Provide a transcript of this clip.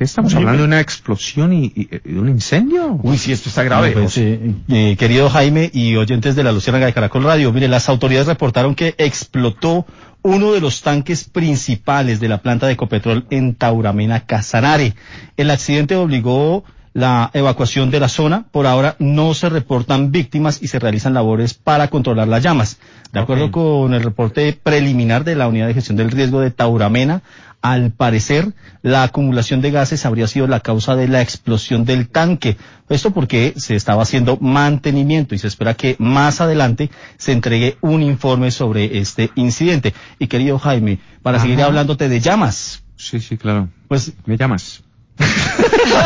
¿Qué estamos hablando? ¿De una explosión y de un incendio? Uy, sí, esto está grave. Pues, querido Jaime y oyentes de la Luciérnaga de Caracol Radio, mire, las autoridades reportaron que explotó uno de los tanques principales de la planta de Ecopetrol en Tauramena, Casanare. El accidente obligó la evacuación de la zona. Por ahora no se reportan víctimas y se realizan labores para controlar las llamas. De acuerdo con el reporte preliminar de la Unidad de Gestión del Riesgo de Tauramena, al parecer la acumulación de gases habría sido la causa de la explosión del tanque. Esto porque se estaba haciendo mantenimiento y se espera que más adelante se entregue un informe sobre este incidente. Y querido Jaime, para seguir hablándote de llamas. Sí, claro. Pues me llamas.